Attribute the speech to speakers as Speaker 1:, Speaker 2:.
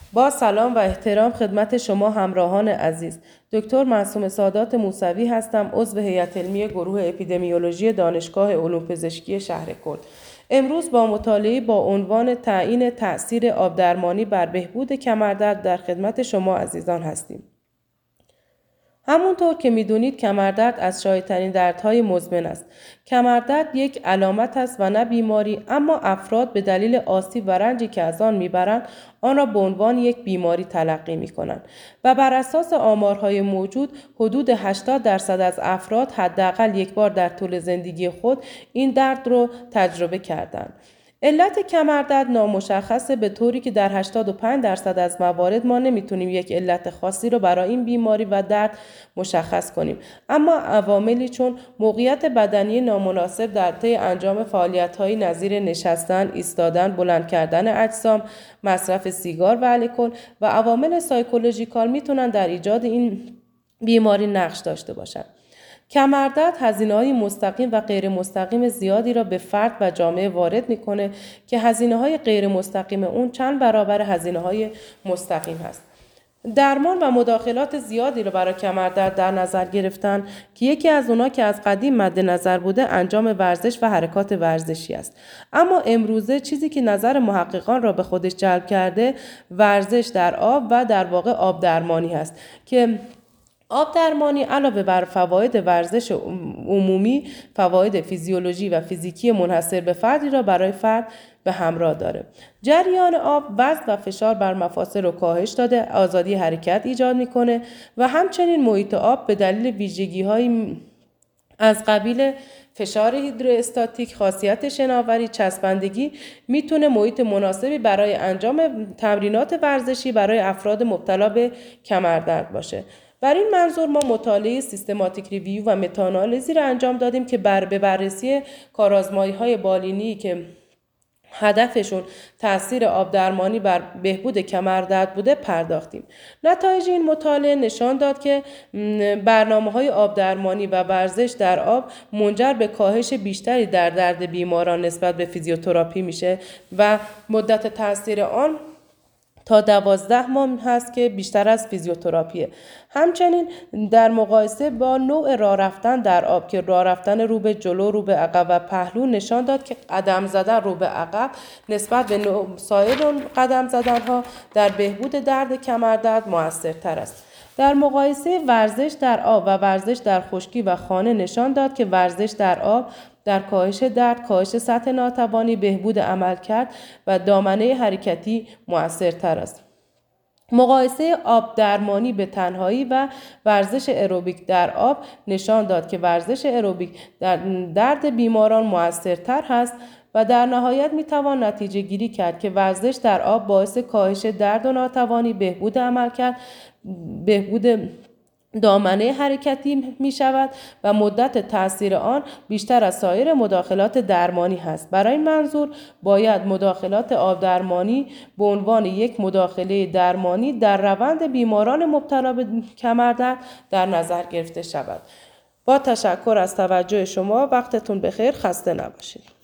Speaker 1: با سلام و احترام خدمت شما همراهان عزیز. دکتر معصومه سادات موسوی هستم، عضو هیئت علمی گروه اپیدمیولوژی دانشگاه علوم پزشکی شهرکرد. امروز با مطالعه با عنوان تعیین تأثیر آبدرمانی بر بهبود کمردرد در خدمت شما عزیزان هستیم. همونطور که میدونید کمردرد از شایع‌ترین دردهای مزمن است. کمردرد یک علامت است و نه بیماری، اما افراد به دلیل آسیب و رنجی که از آن میبرند آن را به عنوان یک بیماری تلقی میکنند و بر اساس آمارهای موجود حدود 80% از افراد حداقل یک بار در طول زندگی خود این درد را تجربه کردند. علت کمردرد نامشخصه، به طوری که در 85% از موارد ما نمیتونیم یک علت خاصی رو برای این بیماری و درد مشخص کنیم، اما عواملی چون موقعیت بدنی نامناسب در طی انجام فعالیت‌های نظیر نشستن، ایستادن، بلند کردن اجسام، مصرف سیگار و الکل و عوامل سایکولوژیکال میتونن در ایجاد این بیماری نقش داشته باشند. کمردرد هزینه‌های مستقیم و غیر مستقیم زیادی را به فرد و جامعه وارد میکنه که هزینه‌های غیر مستقیم اون چند برابر هزینه‌های مستقیم هست. درمان و مداخلات زیادی را برای کمردرد در نظر گرفتن که یکی از اونا که از قدیم مد نظر بوده انجام ورزش و حرکات ورزشی است. اما امروزه چیزی که نظر محققان را به خودش جلب کرده ورزش در آب و در واقع آب درمانی هست که آب درمانی علاوه بر فواید ورزش عمومی، فواید فیزیولوژی و فیزیکی منحصر به فردی را برای فرد به همراه داره. جریان آب وزن و فشار بر مفاصل رو کاهش داده، آزادی حرکت ایجاد میکنه و همچنین محیط آب به دلیل ویژگی‌های از قبیل فشار هیدروستاتیک، خاصیت شناوری، چسبندگی میتونه محیط مناسبی برای انجام تمرینات ورزشی برای افراد مبتلا به کمردرد باشه. بر این منظور ما مطالعه سیستماتیک ریویو و متاآنالیزی را انجام دادیم که به بررسی کارآزمایی‌های بالینی که هدفشون تأثیر آب درمانی بر بهبود کمردرد بوده پرداختیم. نتایج این مطالعه نشان داد که برنامه‌های آب درمانی و ورزش در آب منجر به کاهش بیشتری در درد بیماران نسبت به فیزیوتراپی میشه و مدت تأثیر آن تا 12 ماه هست که بیشتر از فیزیوتراپیه. همچنین در مقایسه با نوع راه رفتن در آب که راه رفتن رو به جلو، رو به عقب و پهلو نشان داد که قدم زدن رو به عقب نسبت به سایر قدم زدن ها در بهبود درد کمردرد موثرتر است. در مقایسه ورزش در آب و ورزش در خشکی و خانه نشان داد که ورزش در آب در کاهش درد، کاهش سطح ناتوانی، بهبود عملکرد و دامنه حرکتی مؤثرتر است. مقایسه آب درمانی به تنهایی و ورزش اروبیک در آب نشان داد که ورزش اروبیک در درد بیماران مؤثرتر هست و در نهایت میتوان نتیجه گیری کرد که ورزش در آب باعث کاهش درد و ناتوانی، بهبود عملکرد، بهبود دامنه حرکتی می شود و مدت تأثیر آن بیشتر از سایر مداخلات درمانی هست. برای این منظور باید مداخلات آب درمانی به عنوان یک مداخله درمانی در روند بیماران مبتلا به کمردرد در نظر گرفته شود. با تشکر از توجه شما، وقتتون بخیر، خسته نباشید.